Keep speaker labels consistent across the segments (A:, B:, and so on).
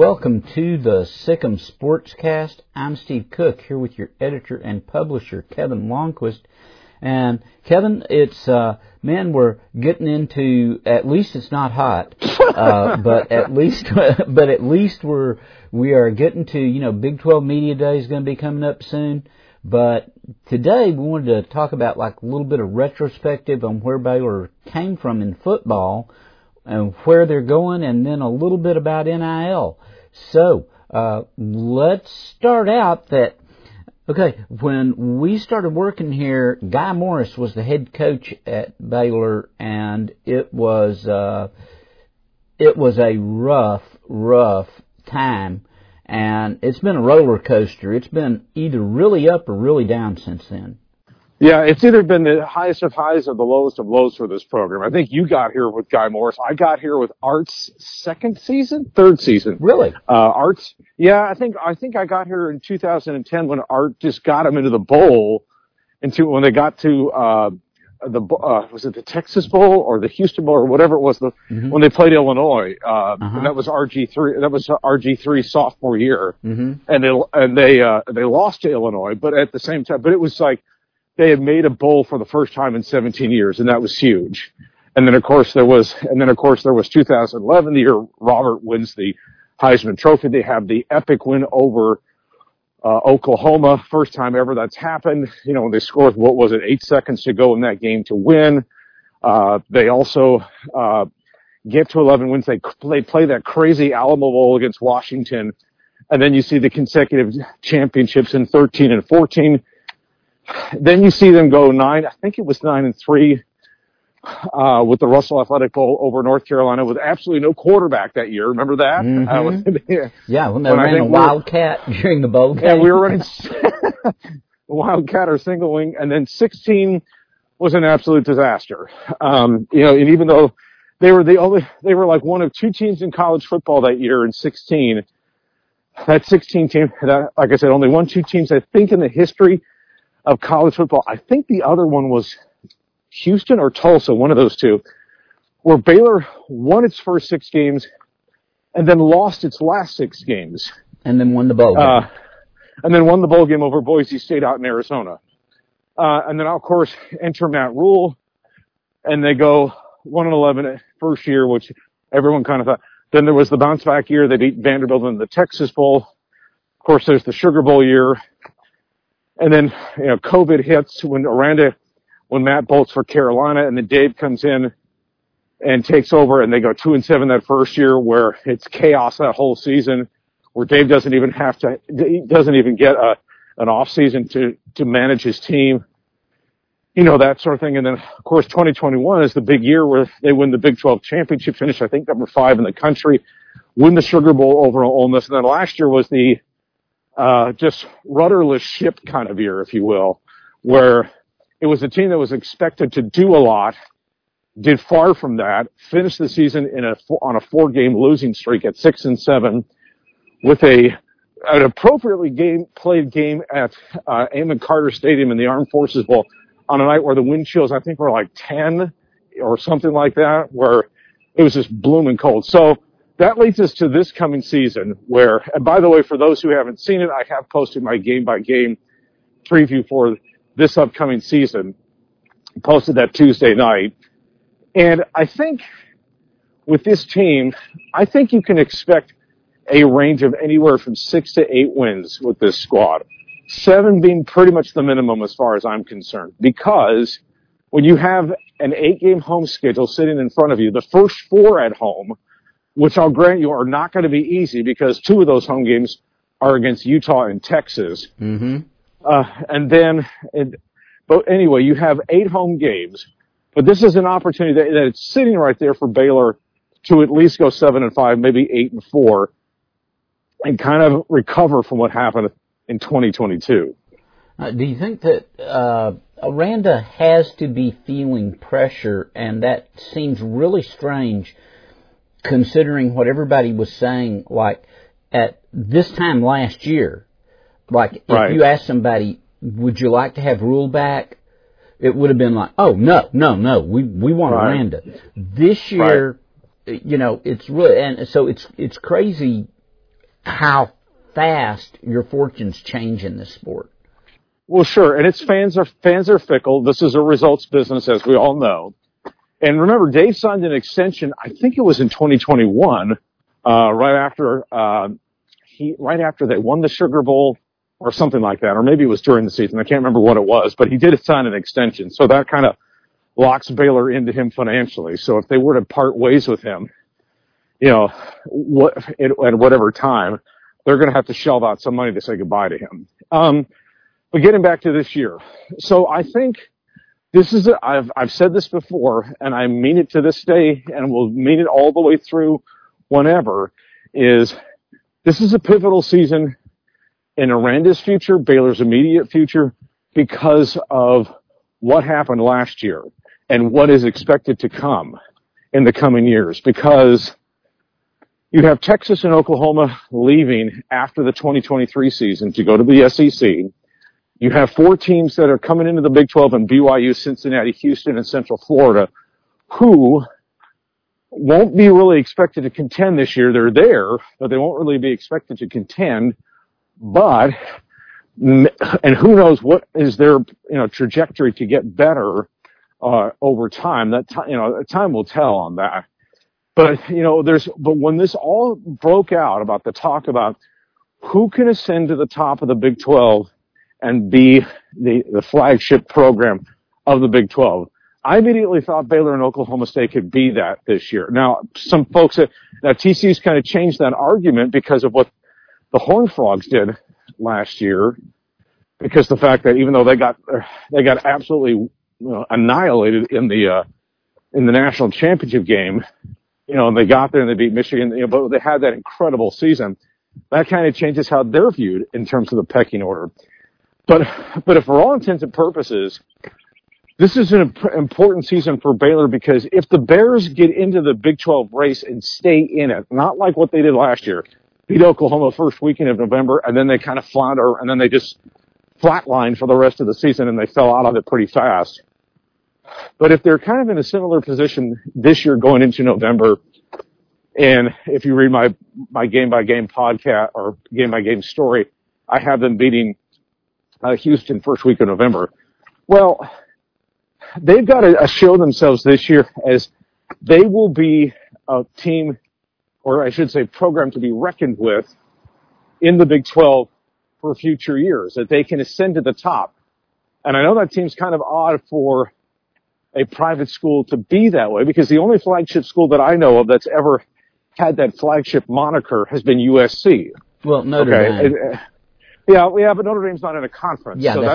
A: welcome to the Sikkim Sportscast. I'm Steve Cook, here with your editor and publisher, Kevin Longquist. And Kevin, it's we're getting into, at least it's not hot, but at least we are getting to, Big 12 Media Day is going to be coming up soon. But today we wanted to talk about like a little bit of retrospective on where Baylor came from in football and where they're going, and then a little bit about NIL. So let's start out that, okay, when we started working here, Guy Morris was the head coach at Baylor, and it was a rough time, and it's been a roller coaster. It's been either really up or really down since then.
B: Yeah, it's either been the highest of highs or the lowest of lows for this program. I think you got here with Guy Morris. I got here with Art's third season.
A: Really?
B: Art's, yeah, I think I got here in 2010 when Art just got him into the bowl, when they got to was it the Texas Bowl or the Houston Bowl or whatever it was, when they played Illinois. And that was RG3. That was RG3 sophomore year, and they lost to Illinois. But at the same time, it was like they had made a bowl for the first time in 17 years, and that was huge. And then of course there was 2011, the year Robert wins the Heisman Trophy. They have the epic win over Oklahoma, first time ever that's happened. When they scored, 8 seconds to go in that game to win. They also get to 11 wins. They play that crazy Alamo Bowl against Washington, and then you see the consecutive championships in 13 and 14. Then you see them go 9-3 with the Russell Athletic Bowl over North Carolina with absolutely no quarterback that year. Remember that?
A: When they ran a Wildcat during the bowl game.
B: Yeah, we were running Wildcat or single wing, and then 16 was an absolute disaster. And even though they were like one of two teams in college football that year in 16, that 16 team, like I said, only two teams I think in the history of college football. I think the other one was Houston or Tulsa, one of those two, where Baylor won its first 6 games and then lost its last 6 games.
A: And then won the bowl game.
B: And then won the bowl game over Boise State out in Arizona. And then, of course, enter Matt Rule, and they go 1-11 first year, which everyone kind of thought. Then there was the bounce back year. They beat Vanderbilt in the Texas Bowl. Of course, there's the Sugar Bowl year. And then, COVID hits when Matt bolts for Carolina, and then Dave comes in and takes over, and they go 2-7 that first year, where it's chaos that whole season, where Dave doesn't even get an off season to manage his team, that sort of thing. And then, of course, 2021 is the big year where they win the Big 12 championship, finish, I think, number 5 in the country, win the Sugar Bowl over Ole Miss. And then last year was the just rudderless ship kind of year, if you will, where it was a team that was expected to do a lot, did far from that, finished the season on a 4-game losing streak at 6-7 with an appropriately played game at Amon Carter Stadium in the Armed Forces Bowl on a night where the wind chills, I think, were like 10 or something like that, where it was just blooming cold. So that leads us to this coming season where, and by the way, for those who haven't seen it, I have posted my game-by-game preview for this upcoming season, posted that Tuesday night. And I think with this team, I think you can expect a range of anywhere from 6 to 8 wins with this squad. 7 being pretty much the minimum as far as I'm concerned. Because when you have an 8-game home schedule sitting in front of you, the first 4 at home, which I'll grant you are not going to be easy because 2 of those home games are against Utah and Texas. But anyway, you have 8 home games, but this is an opportunity that it's sitting right there for Baylor to at least go 7-5, maybe 8-4, and kind of recover from what happened in 2022.
A: Do you think that Aranda has to be feeling pressure, and that seems really strange considering what everybody was saying, like, at this time last year? Like, if you asked somebody, would you like to have Rule back? It would have been like, oh, no, we want Aranda. This year, it's really, and so it's crazy how fast your fortunes change in this sport.
B: Well, sure, and fans are fickle. This is a results business, as we all know. And remember, Dave signed an extension. I think it was in 2021, right after they won the Sugar Bowl or something like that, or maybe it was during the season. I can't remember what it was, but he did sign an extension, so that kind of locks Baylor into him financially. So if they were to part ways with him, at whatever time, they're going to have to shell out some money to say goodbye to him. But getting back to this year, so I think this is I've said this before, and I mean it to this day, and will mean it all the way through whenever, is this is a pivotal season in Aranda's future, Baylor's immediate future, because of what happened last year and what is expected to come in the coming years. Because you have Texas and Oklahoma leaving after the 2023 season to go to the SEC. You have 4 teams that are coming into the Big 12 and BYU, Cincinnati, Houston, and Central Florida, who won't be really expected to contend this year. They're there, but they won't really be expected to contend. And who knows what is their, trajectory to get better, over time. Time will tell on that. But, but when this all broke out about the talk about who can ascend to the top of the Big 12 and be the flagship program of the Big 12, I immediately thought Baylor and Oklahoma State could be that this year. Now, some folks TCU's kind of changed that argument because of what the Horned Frogs did last year, because the fact that even though they got absolutely annihilated in the national championship game, and they got there and they beat Michigan, but they had that incredible season. That kind of changes how they're viewed in terms of the pecking order. But if for all intents and purposes, this is an important season for Baylor, because if the Bears get into the Big 12 race and stay in it, not like what they did last year, beat Oklahoma first weekend of November, and then they kind of flounder, and then they just flatlined for the rest of the season, and they fell out of it pretty fast. But if they're kind of in a similar position this year going into November, and if you read my game-by-game podcast or game-by-game story, I have them beating Houston first week of November. Well, they've got to show themselves this year as they will be a team, or I should say program, to be reckoned with in the Big 12 for future years, that they can ascend to the top. And I know that seems kind of odd for a private school to be that way, because the only flagship school that I know of that's ever had that flagship moniker has been USC.
A: Well, Notre Dame.
B: But Notre Dame's not in a conference.
A: Yeah,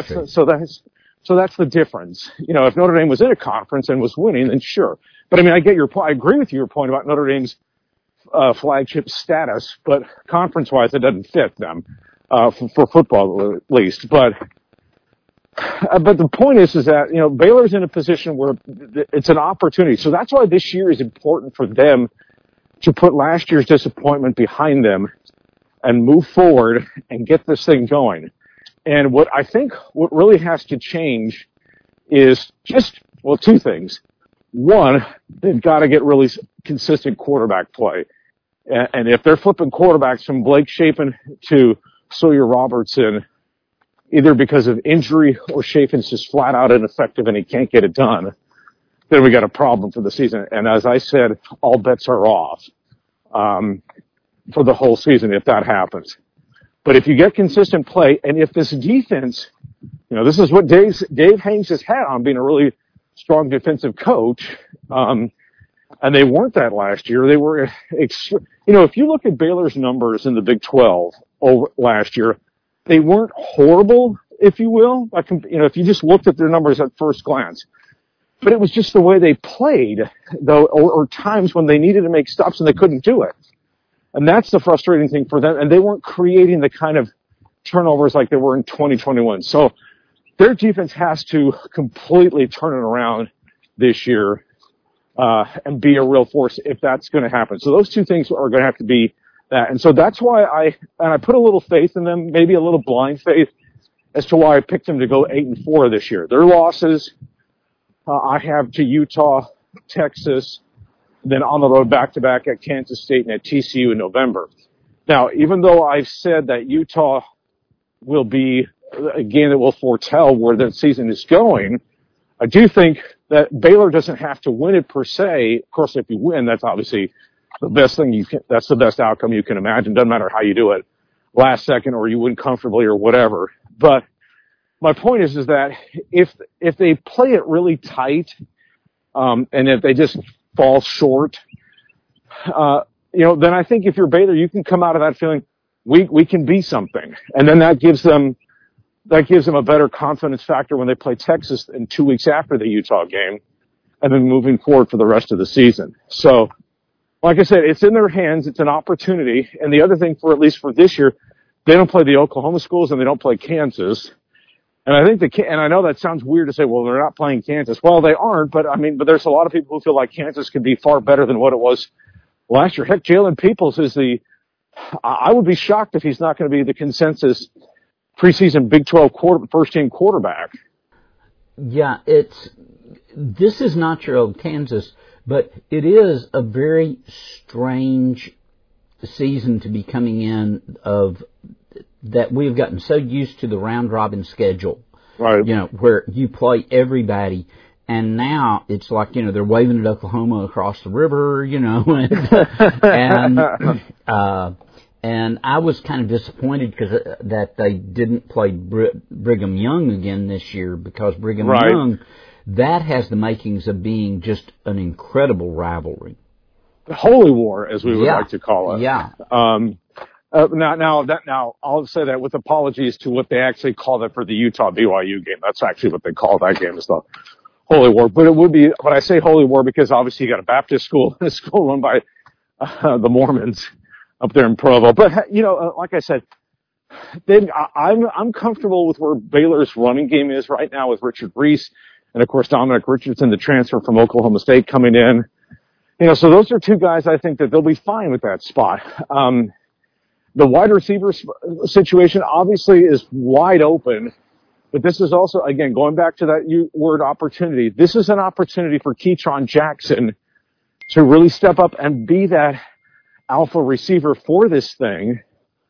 B: So that's the difference. If Notre Dame was in a conference and was winning, then sure. But I mean, I get your point. I agree with your point about Notre Dame's flagship status, but conference-wise, it doesn't fit them for football at least. But the point is that Baylor's in a position where it's an opportunity. So that's why this year is important for them to put last year's disappointment behind them and move forward and get this thing going. And what really has to change is two things. One, they've got to get really consistent quarterback play. And if they're flipping quarterbacks from Blake Shapen to Sawyer Robertson, either because of injury or Shapen's just flat out ineffective and he can't get it done, then we got a problem for the season. And as I said, all bets are off for the whole season if that happens. But if you get consistent play, and if this defense, this is what Dave hangs his hat on, being a really strong defensive coach, and they weren't that last year. They were, if you look at Baylor's numbers in the Big 12 last year, they weren't horrible, if you will. If you just looked at their numbers at first glance. But it was just the way they played, though, or times when they needed to make stops and they couldn't do it. And that's the frustrating thing for them. And they weren't creating the kind of turnovers like they were in 2021. So their defense has to completely turn it around this year and be a real force if that's going to happen. So those two things are going to have to be that. And so that's why I put a little faith in them, maybe a little blind faith, as to why I picked them to go 8-4 this year. Their losses, I have to Utah, Texas, then on the road back-to-back at Kansas State and at TCU in November. Now, even though I've said that Utah will be a game that will foretell where the season is going, I do think that Baylor doesn't have to win it per se. Of course, if you win, that's obviously the best thing that's the best outcome you can imagine. Doesn't matter how you do it, last second or you win comfortably or whatever. But my point is that if they play it really tight, and if they just fall short, then I think if you're Baylor, you can come out of that feeling we can be something, and then that gives them a better confidence factor when they play Texas in 2 weeks after the Utah game, and then moving forward for the rest of the season. So, like I said, it's in their hands. It's an opportunity. And the other thing, for at least for this year, they don't play the Oklahoma schools and they don't play Kansas. And I think and I know that sounds weird to say, well, they're not playing Kansas. Well, they aren't, but there's a lot of people who feel like Kansas can be far better than what it was last year. Heck, Jalen Peoples is I would be shocked if he's not going to be the consensus preseason Big 12 first team quarterback.
A: Yeah, this is not your old Kansas, but it is a very strange season to be coming in of that we've gotten so used to the round robin schedule.
B: Right.
A: Where you play everybody, and now it's like, they're waving at Oklahoma across the river, and I was kind of disappointed that they didn't play Brigham Young again this year, because Brigham Young, that has the makings of being just an incredible rivalry.
B: The Holy War, as we would like to call it.
A: Yeah.
B: Now, I'll say that with apologies to what they actually call it for the Utah BYU game. That's actually what they call that game, is the Holy War. But it would be, when I say Holy War, because obviously you got a Baptist school, a school run by the Mormons up there in Provo. But, like I said, then I'm comfortable with where Baylor's running game is right now with Richard Reese and, of course, Dominic Richardson, the transfer from Oklahoma State, coming in. So those are two guys I think that they'll be fine with that spot. The wide receiver situation obviously is wide open, but this is also, again, going back to that word opportunity, this is an opportunity for Ketron Jackson to really step up and be that alpha receiver for this thing.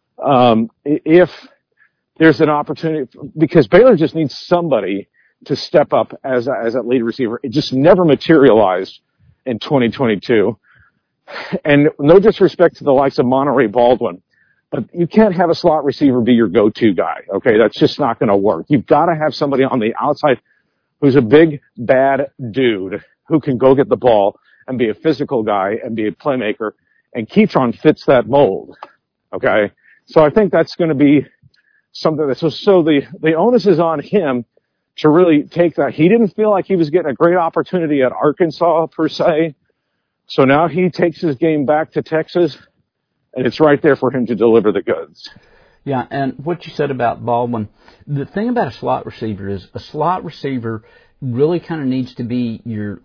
B: If there's an opportunity, because Baylor just needs somebody to step up as a lead receiver. It just never materialized in 2022. And no disrespect to the likes of Monterey Baldwin, but you can't have a slot receiver be your go-to guy. Okay. That's just not going to work. You've got to have somebody on the outside who's a big, bad dude who can go get the ball and be a physical guy and be a playmaker. And Ketron fits that mold. Okay. So I think that's going to be something so the onus is on him to really take that. He didn't feel like he was getting a great opportunity at Arkansas per se. So now he takes his game back to Texas, and it's right there for him to deliver the goods.
A: Yeah, and what you said about Baldwin, the thing about a slot receiver is a slot receiver really kind of needs to be your,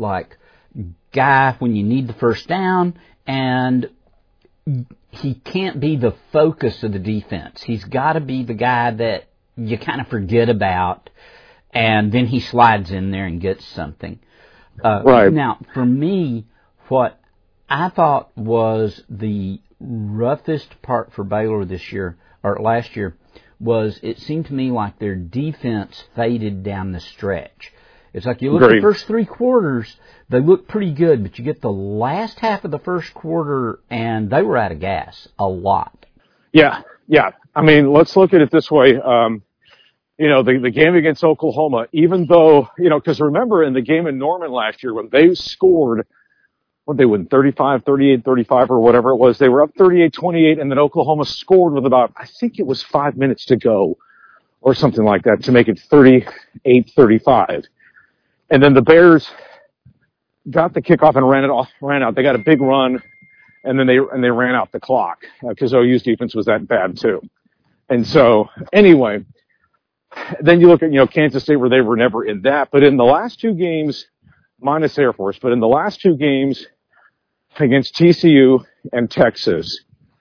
A: guy when you need the first down, and he can't be the focus of the defense. He's got to be the guy that you kind of forget about, and then he slides in there and gets something.
B: Right.
A: Now, for me, what I thought was the roughest part for Baylor this year, or last year, was it seemed to me like their defense faded down the stretch. It's like you look at the first three quarters, they look pretty good, but you get the last half of the first quarter, and they were out of gas a lot.
B: Yeah. I mean, let's look at it this way. The game against Oklahoma, even though, because remember in the game in Norman last year when they scored, they win 35, 38, 35 or whatever it was, they were up 38-28, and then Oklahoma scored with about, I think it was 5 minutes to go or something like that to make it 38-35. And then the Bears got the kickoff and ran out. They got a big run, and then they ran out the clock because OU's defense was that bad too. And so anyway, then you look at, Kansas State, where they were never in that. But in the last two games, minus Air Force, but in the last two games against TCU and Texas,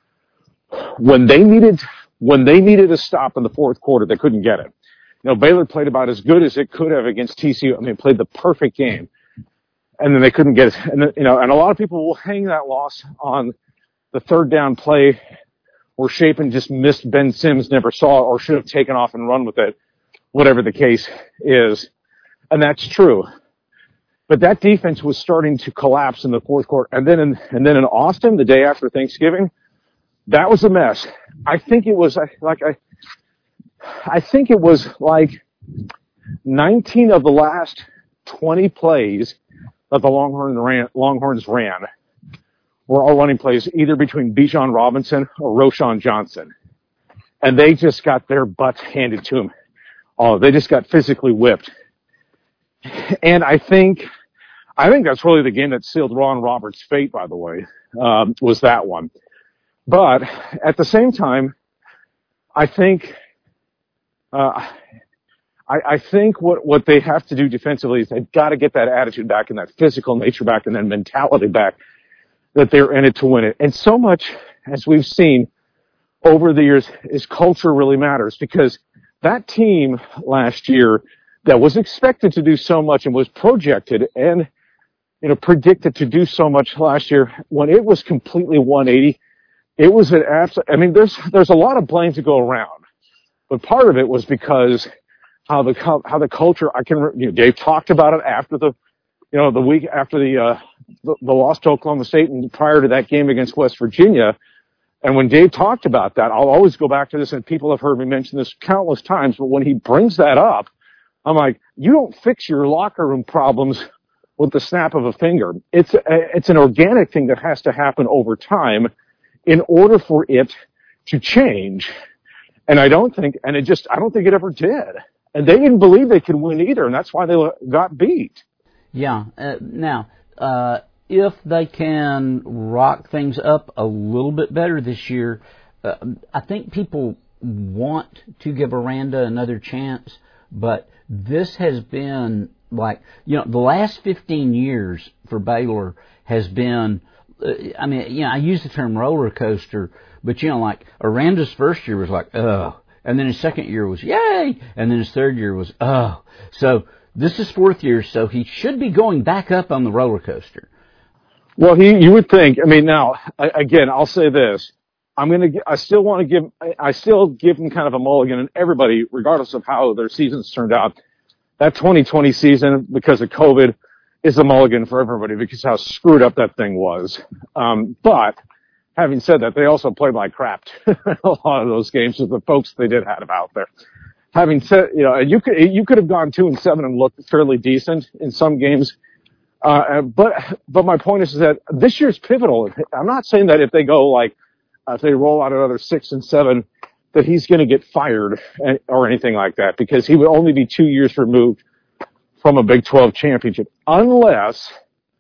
B: when they needed a stop in the fourth quarter, they couldn't get it. Baylor played about as good as it could have against TCU. I mean, played the perfect game. And then they couldn't get it. And, and a lot of people will hang that loss on the third down play where Shapen just missed Ben Sims, never saw it, or should have taken off and run with it, whatever the case is. And that's true. But that defense was starting to collapse in the fourth quarter. And then in Austin, the day after Thanksgiving, that was a mess. I think it was like 19 of the last 20 plays that the Longhorns ran were all running plays either between Bijan Robinson or Roschon Johnson. And they just got their butts handed to them. Oh, they just got physically whipped. And I think that's really the game that sealed Ron Roberts' fate, by the way, was that one. But at the same time, I think what they have to do defensively is they've got to get that attitude back and that physical nature back and that mentality back that they're in it to win it. And so much, as we've seen over the years, is culture really matters, because that team last year that was expected to do so much and was projected and, predicted to do so much last year, when it was completely 180, it was an absolute, there's a lot of blame to go around, but part of it was because how the culture, Dave talked about it after the week after the loss to Oklahoma State and prior to that game against West Virginia. And when Dave talked about that, I'll always go back to this, and people have heard me mention this countless times, but when he brings that up, I'm like, you don't fix your locker room problems with the snap of a finger. It's an organic thing that has to happen over time in order for it to change. And I don't think it ever did. And they didn't believe they could win either, and that's why they got beat.
A: Yeah. Now, if they can rock things up a little bit better this year, I think people want to give Aranda another chance, but this has been the last 15 years for Baylor has been, I use the term roller coaster, but Aranda's first year was like, oh, and then his second year was yay, and then his third year was oh. So this is fourth year, so he should be going back up on the roller coaster.
B: Well, you would think. Now, again, I'll say this. I still give him kind of a mulligan, and everybody, regardless of how their seasons turned out, that 2020 season, because of COVID, is a mulligan for everybody because how screwed up that thing was. But having said that, they also played like crap a lot of those games with the folks they did have out there. Having said, you could have gone 2-7 and looked fairly decent in some games. But my point is that this year's pivotal. I'm not saying that if they go if they roll out another 6-7, that he's going to get fired or anything like that, because he would only be 2 years removed from a Big 12 championship, unless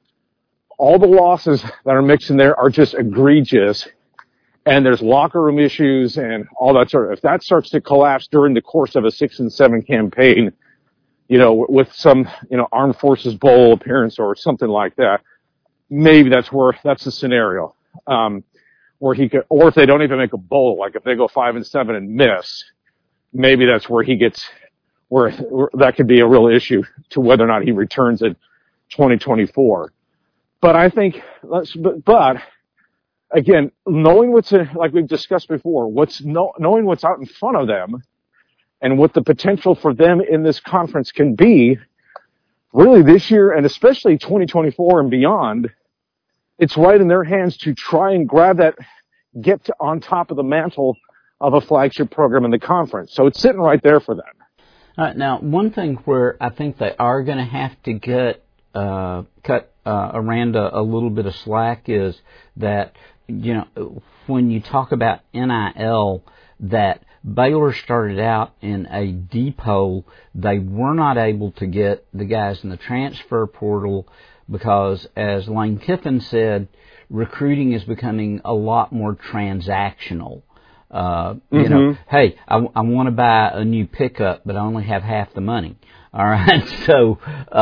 B: all the losses that are mixed in there are just egregious and there's locker room issues and all that sort of. If that starts to collapse during the course of a 6-7 campaign, with some, Armed Forces Bowl appearance or something like that, maybe that's the scenario. Where he could, or if they don't even make a bowl, like if they go 5-7 and miss, maybe that's where he gets, where that could be a real issue to whether or not he returns in 2024. But I think, but again, knowing like we've discussed before, knowing what's out in front of them and what the potential for them in this conference can be, really this year and especially 2024 and beyond, it's right in their hands to try and get on top of the mantle of a flagship program in the conference. So it's sitting right there for them.
A: Now, one thing where I think they are going to have to cut Aranda a little bit of slack is that, when you talk about NIL, that Baylor started out in a deep hole. They were not able to get the guys in the transfer portal because, as Lane Kiffin said, recruiting is becoming a lot more transactional. Hey, I want to buy a new pickup, but I only have half the money. All right, so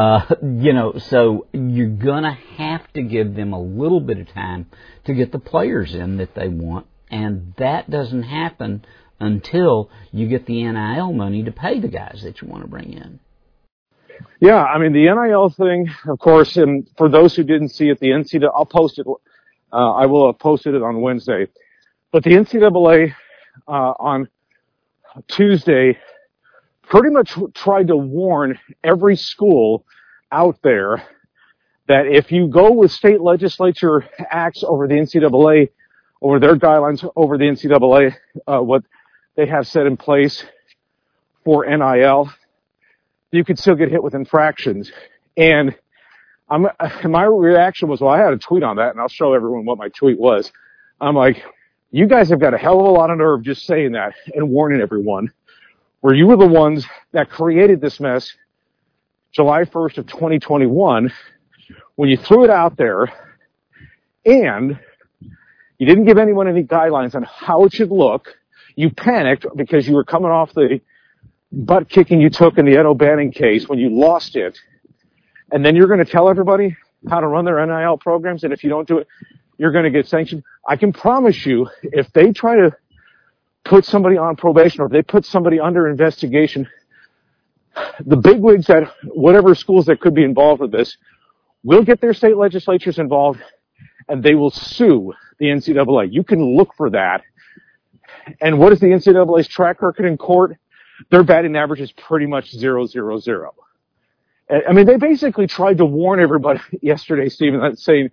A: so you're gonna have to give them a little bit of time to get the players in that they want, and that doesn't happen until you get the NIL money to pay the guys that you want to bring in.
B: Yeah, the NIL thing, of course, and for those who didn't see it, the NCAA, I'll post it. I will have posted it on Wednesday. But the NCAA on Tuesday pretty much tried to warn every school out there that if you go with state legislature acts over the NCAA, over their guidelines over the NCAA, what they have set in place for NIL, you could still get hit with infractions. And my reaction was, well, I had a tweet on that, and I'll show everyone what my tweet was. I'm like, you guys have got a hell of a lot of nerve just saying that and warning everyone, where you were the ones that created this mess July 1st of 2021, when you threw it out there, and you didn't give anyone any guidelines on how it should look. You panicked because you were coming off the butt kicking you took in the Ed O'Bannon case when you lost it. And then you're going to tell everybody how to run their NIL programs, and if you don't do it, you're going to get sanctioned. I can promise you, if they try to put somebody on probation or if they put somebody under investigation, the bigwigs at whatever schools that could be involved with this will get their state legislatures involved, and they will sue the NCAA. You can look for that. And what is the NCAA's track record in court? Their batting average is pretty much 0-0-0. I mean, they basically tried to warn everybody yesterday, Stephen, saying,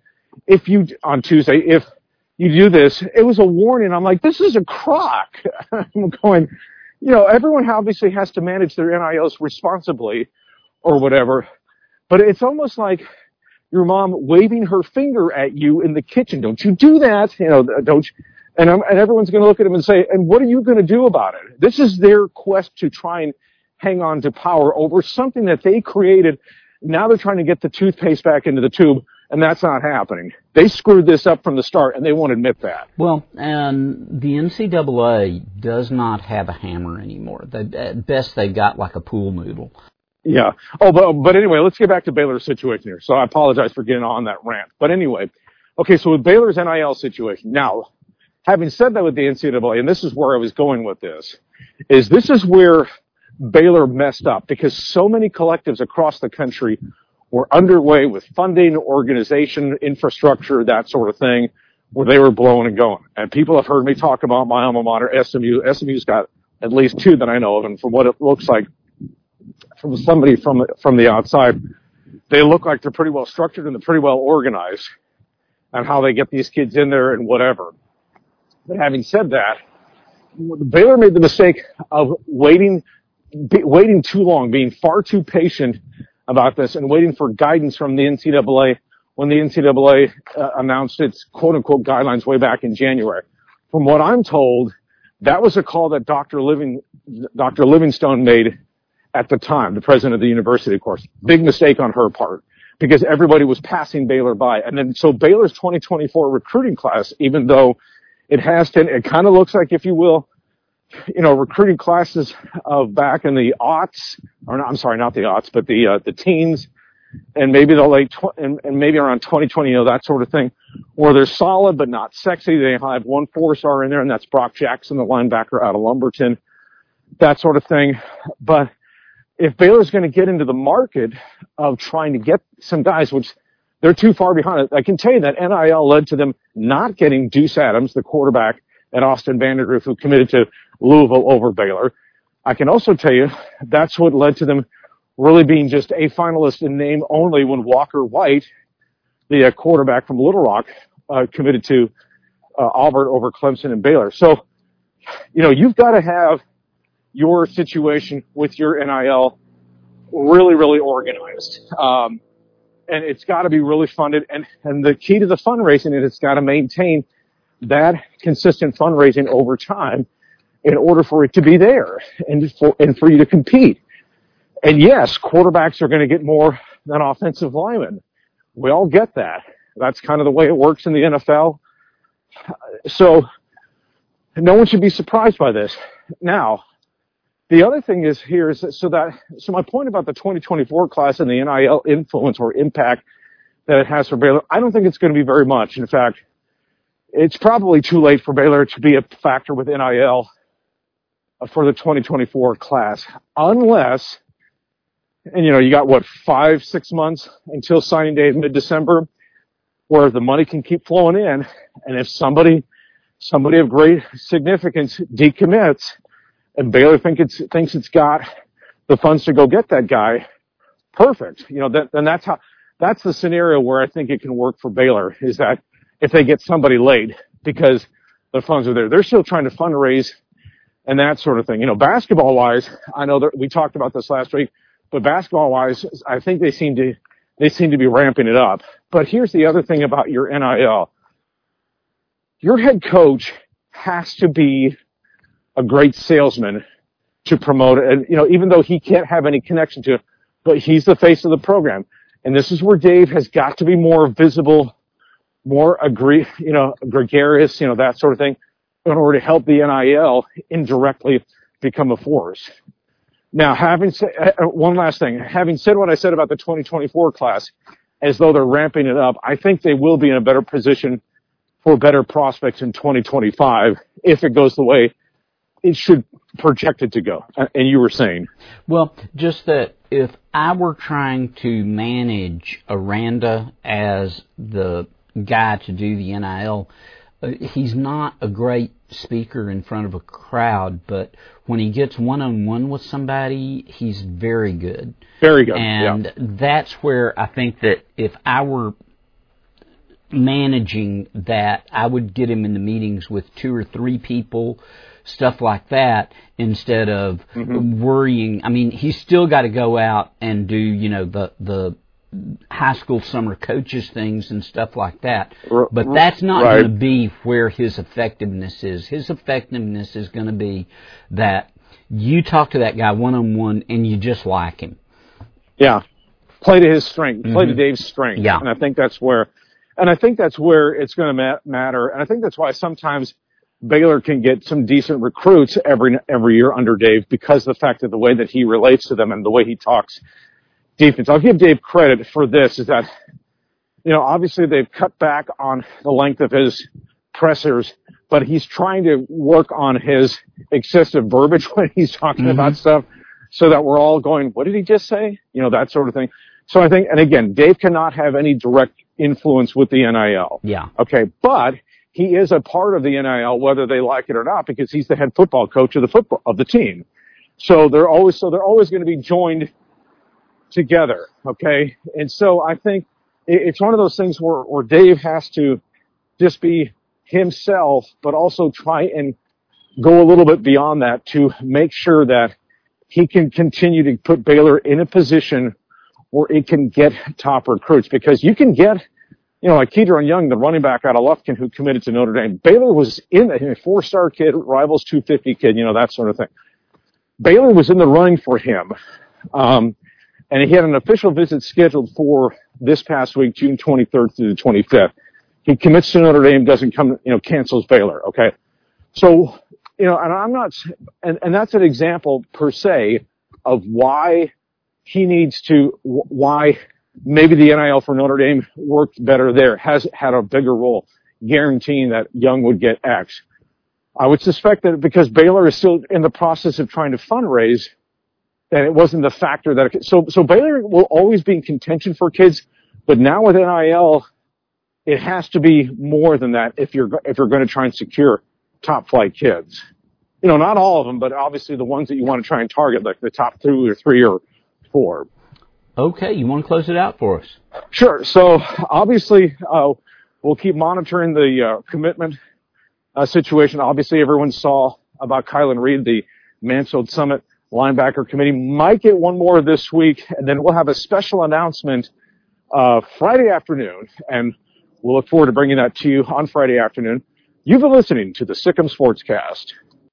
B: on Tuesday, if you do this, it was a warning. I'm like, this is a crock. I'm going, everyone obviously has to manage their NILs responsibly or whatever, but it's almost like your mom waving her finger at you in the kitchen. Don't you do that? Don't you? And everyone's going to look at him and say, and what are you going to do about it? This is their quest to try and hang on to power over something that they created. Now they're trying to get the toothpaste back into the tube, and that's not happening. They screwed this up from the start, and they won't admit that.
A: Well, and the NCAA does not have a hammer anymore. At best, they've got like a pool noodle.
B: Yeah. Oh, but anyway, let's get back to Baylor's situation here. So I apologize for getting on that rant. But anyway, okay, so with Baylor's NIL situation, now, having said that with the NCAA, and this is where I was going with this is where Baylor messed up, because so many collectives across the country were underway with funding, organization, infrastructure, that sort of thing, where they were blowing and going. And people have heard me talk about my alma mater, SMU. SMU's got at least two that I know of, and from what it looks like from somebody from the outside, they look like they're pretty well structured and they're pretty well organized on how they get these kids in there and whatever. But having said that, Baylor made the mistake of waiting too long, being far too patient about this and waiting for guidance from the NCAA when the NCAA announced its quote-unquote guidelines way back in January. From what I'm told, that was a call that Dr. Livingstone made at the time, the president of the university, of course. Big mistake on her part, because everybody was passing Baylor by. And then so Baylor's 2024 recruiting class, even though it kind of looks like, if you will, recruiting classes of back in the aughts, or I'm sorry, not the aughts, but the teens, and maybe the late, and maybe around 2020, that sort of thing, where they're solid but not sexy. They have one 4-star in there, and that's Brock Jackson, the linebacker out of Lumberton, that sort of thing. But if Baylor's going to get into the market of trying to get some guys, which they're too far behind it, I can tell you that NIL led to them not getting Deuce Adams, the quarterback at Austin Vandergriff, who committed to Louisville over Baylor. I can also tell you that's what led to them really being just a finalist in name only when Walker White, the quarterback from Little Rock, committed to Auburn over Clemson and Baylor. So, you've got to have your situation with your NIL really, really organized. And it's got to be really funded. And the key to the fundraising is it's got to maintain that consistent fundraising over time in order for it to be there and for you to compete. And yes, quarterbacks are going to get more than offensive linemen. We all get that. That's kind of the way it works in the NFL. So no one should be surprised by this. Now, the other thing is so my point about the 2024 class and the NIL influence or impact that it has for Baylor, I don't think it's going to be very much. In fact, it's probably too late for Baylor to be a factor with NIL for the 2024 class, unless, and you got 5-6 months until signing day in mid-December, where the money can keep flowing in, and if somebody somebody of great significance decommits, and Baylor thinks it's got the funds to go get that guy, perfect. Then that's the scenario where I think it can work for Baylor, is that if they get somebody late because the funds are there. They're still trying to fundraise and that sort of thing. Basketball wise, I know that we talked about this last week, but basketball wise, I think they seem to be ramping it up. But here's the other thing about your NIL. Your head coach has to be a great salesman to promote it. And, even though he can't have any connection to it, but he's the face of the program. And this is where Dave has got to be more visible, more gregarious, that sort of thing, in order to help the NIL indirectly become a force. Now, having said, one last thing, having said what I said about the 2024 class, as though they're ramping it up, I think they will be in a better position for better prospects in 2025 if it goes the way it should project it to go. And you were saying?
A: Well, just that if I were trying to manage Aranda as the guy to do the NIL, he's not a great speaker in front of a crowd, but when he gets one-on-one with somebody, he's very good.
B: Very good.
A: And that's where I think that if I were managing that, I would get him in the meetings with 2 or 3 people, stuff like that, instead of worrying. I mean, he's still got to go out and do, the high school summer coaches things and stuff like that. But that's not going to be where his effectiveness is. His effectiveness is going to be that you talk to that guy one-on-one and you just like him.
B: Yeah. Play to his strength. Play to Dave's strength.
A: Yeah.
B: And I think that's where it's going to matter. And I think that's why sometimes Baylor can get some decent recruits every year under Dave, because of the fact of the way that he relates to them and the way he talks defense. I'll give Dave credit for this, is that, obviously they've cut back on the length of his pressers, but he's trying to work on his excessive verbiage when he's talking about stuff, so that we're all going, what did he just say? That sort of thing. So I think, and again, Dave cannot have any direct influence with the NIL.
A: Yeah.
B: Okay. But he is a part of the NIL, whether they like it or not, because he's the head football coach of the team. So they're always going to be joined together. Okay. And so I think it's one of those things where Dave has to just be himself, but also try and go a little bit beyond that to make sure that he can continue to put Baylor in a position where it can get top recruits, because you can get, like Kedron Young, the running back out of Lufkin who committed to Notre Dame. Baylor was in a 4-star kid, Rivals 250 kid, that sort of thing. Baylor was in the running for him. And he had an official visit scheduled for this past week, June 23rd through the 25th. He commits to Notre Dame, doesn't come, cancels Baylor. Okay. So, and I'm not, and that's an example per se of why why maybe the NIL for Notre Dame worked better there, has had a bigger role, guaranteeing that Young would get X. I would suspect that because Baylor is still in the process of trying to fundraise, that it wasn't the factor that, so Baylor will always be in contention for kids, but now with NIL, it has to be more than that if you're going to try and secure top flight kids. Not all of them, but obviously the ones that you want to try and target, like the top 2 or 3 or 4.
A: Okay, you want to close it out for us?
B: Sure. So obviously, we'll keep monitoring the commitment situation. Obviously, everyone saw about Kylan Reed, the Mansfield Summit linebacker committee. Might get one more this week, and then we'll have a special announcement Friday afternoon, and we'll look forward to bringing that to you on Friday afternoon. You've been listening to the Sikkim Sportscast.